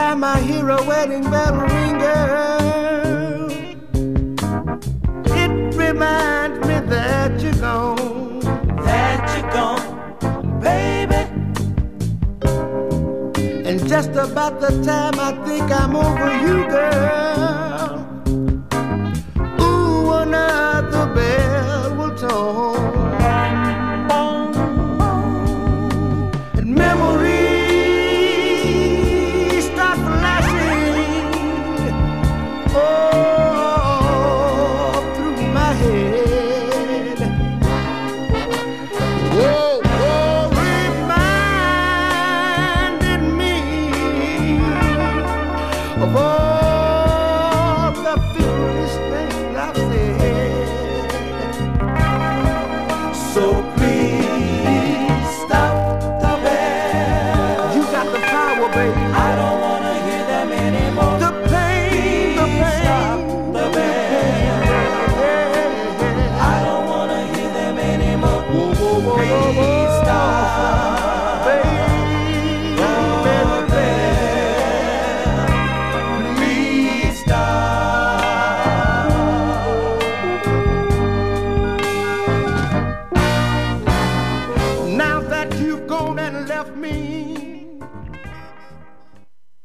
time I hear a wedding bell ring, girl, it reminds me that you're gone. That you're gone, baby. And just about the time I think I'm over you, girl,